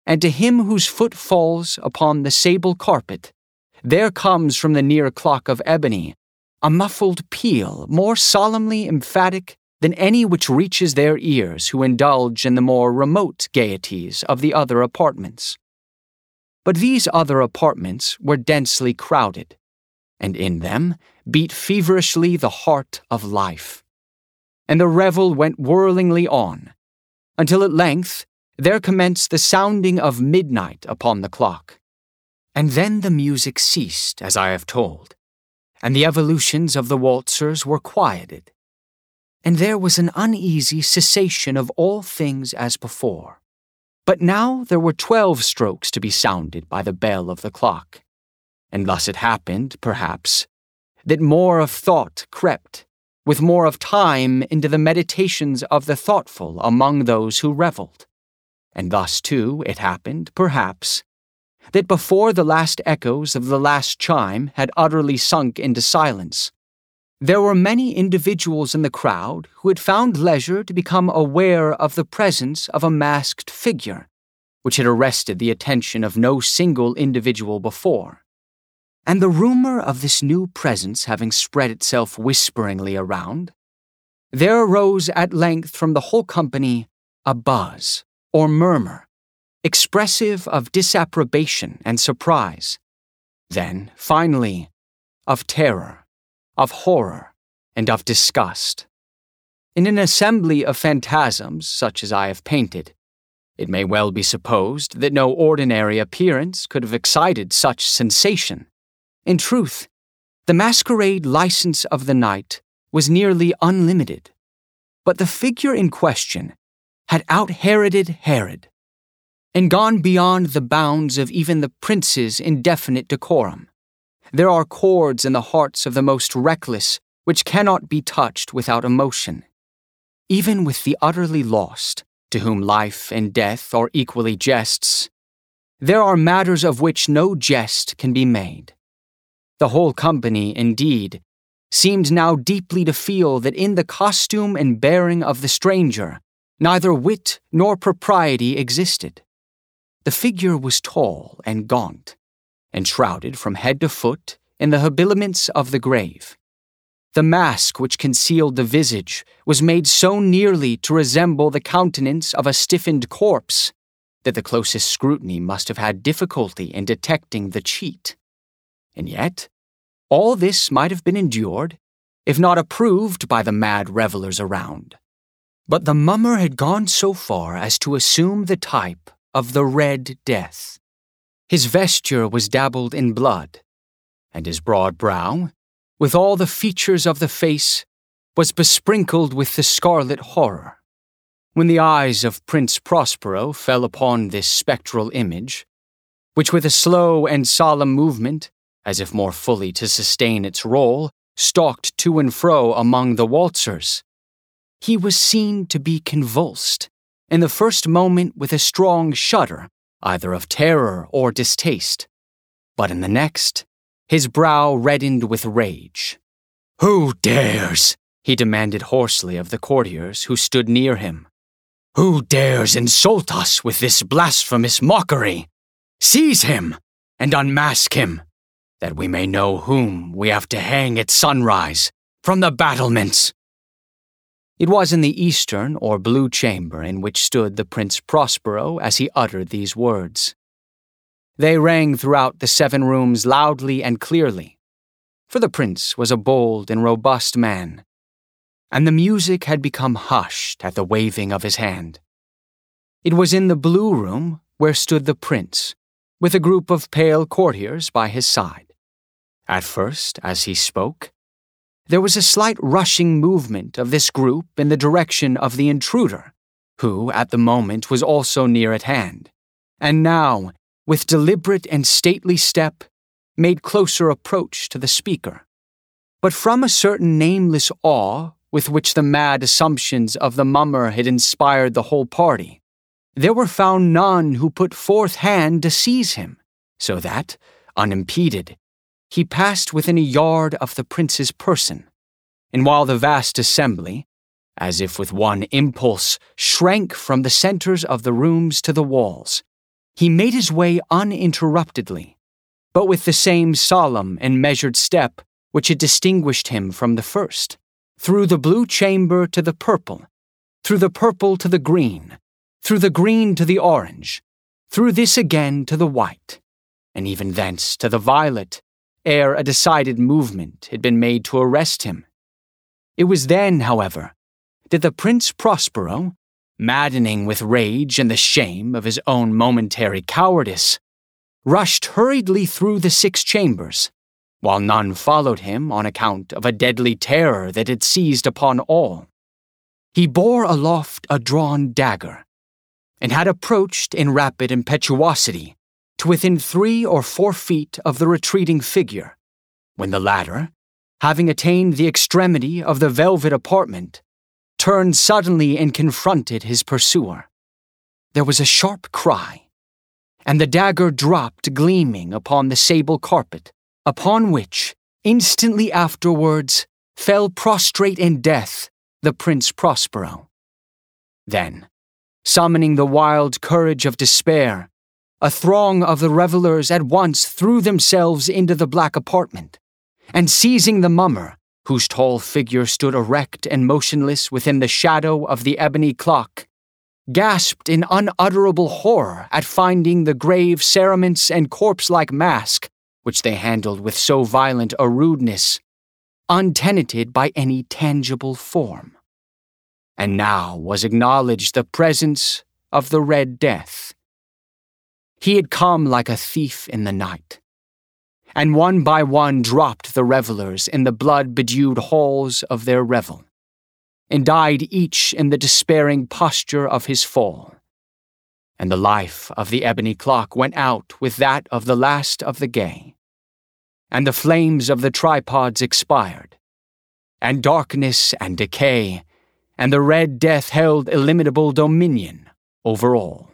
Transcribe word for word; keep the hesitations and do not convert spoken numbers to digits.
and to him whose foot falls upon the sable carpet, there comes from the near clock of ebony a muffled peal more solemnly emphatic than any which reaches their ears who indulge in the more remote gaieties of the other apartments. But these other apartments were densely crowded, and in them beat feverishly the heart of life. And the revel went whirlingly on, until at length there commenced the sounding of midnight upon the clock. And then the music ceased, as I have told, and the evolutions of the waltzers were quieted. And there was an uneasy cessation of all things as before. But now there were twelve strokes to be sounded by the bell of the clock. And thus it happened, perhaps, that more of thought crept, with more of time, into the meditations of the thoughtful among those who revelled. And thus, too, it happened, perhaps, that before the last echoes of the last chime had utterly sunk into silence, there were many individuals in the crowd who had found leisure to become aware of the presence of a masked figure, which had arrested the attention of no single individual before. And the rumor of this new presence having spread itself whisperingly around, there arose at length from the whole company a buzz, or murmur, expressive of disapprobation and surprise, then, finally, of terror, of horror, and of disgust. In an assembly of phantasms such as I have painted, it may well be supposed that no ordinary appearance could have excited such sensation. In truth, the masquerade license of the night was nearly unlimited, but the figure in question had out-Heroded Herod, and gone beyond the bounds of even the prince's indefinite decorum. There are chords in the hearts of the most reckless which cannot be touched without emotion. Even with the utterly lost, to whom life and death are equally jests, there are matters of which no jest can be made. The whole company, indeed, seemed now deeply to feel that in the costume and bearing of the stranger neither wit nor propriety existed. The figure was tall and gaunt, and shrouded from head to foot in the habiliments of the grave. The mask which concealed the visage was made so nearly to resemble the countenance of a stiffened corpse that the closest scrutiny must have had difficulty in detecting the cheat. And yet, all this might have been endured, if not approved by the mad revellers around. But the mummer had gone so far as to assume the type of the Red Death. His vesture was dabbled in blood, and his broad brow, with all the features of the face, was besprinkled with the scarlet horror. When the eyes of Prince Prospero fell upon this spectral image, which with a slow and solemn movement, as if more fully to sustain its role, stalked to and fro among the waltzers, he was seen to be convulsed, in the first moment with a strong shudder, either of terror or distaste, but in the next, his brow reddened with rage. "Who dares?" he demanded hoarsely of the courtiers who stood near him. "Who dares insult us with this blasphemous mockery? Seize him and unmask him, that we may know whom we have to hang at sunrise from the battlements." It was in the eastern or blue chamber in which stood the Prince Prospero as he uttered these words. They rang throughout the seven rooms loudly and clearly, for the prince was a bold and robust man, and the music had become hushed at the waving of his hand. It was in the blue room where stood the prince, with a group of pale courtiers by his side. At first, as he spoke, there was a slight rushing movement of this group in the direction of the intruder, who at the moment was also near at hand, and now, with deliberate and stately step, made closer approach to the speaker. But from a certain nameless awe with which the mad assumptions of the mummer had inspired the whole party, there were found none who put forth hand to seize him, so that, unimpeded, he passed within a yard of the prince's person, and while the vast assembly, as if with one impulse, shrank from the centers of the rooms to the walls, he made his way uninterruptedly, but with the same solemn and measured step which had distinguished him from the first, through the blue chamber to the purple, through the purple to the green, through the green to the orange, through this again to the white, and even thence to the violet, ere a decided movement had been made to arrest him. It was then, however, that the Prince Prospero, maddening with rage and the shame of his own momentary cowardice, rushed hurriedly through the six chambers, while none followed him on account of a deadly terror that had seized upon all. He bore aloft a drawn dagger, and had approached in rapid impetuosity to within three or four feet of the retreating figure, when the latter, having attained the extremity of the velvet apartment, turned suddenly and confronted his pursuer. There was a sharp cry, and the dagger dropped gleaming upon the sable carpet, upon which, instantly afterwards, fell prostrate in death the Prince Prospero. Then, summoning the wild courage of despair, a throng of the revelers at once threw themselves into the black apartment, and seizing the mummer, whose tall figure stood erect and motionless within the shadow of the ebony clock, gasped in unutterable horror at finding the grave cerements and corpse-like mask, which they handled with so violent a rudeness, untenanted by any tangible form. And now was acknowledged the presence of the Red Death. He had come like a thief in the night, and one by one dropped the revelers in the blood-bedewed halls of their revel, and died each in the despairing posture of his fall. And the life of the ebony clock went out with that of the last of the gay, and the flames of the tripods expired, and darkness and decay and the Red Death held illimitable dominion over all.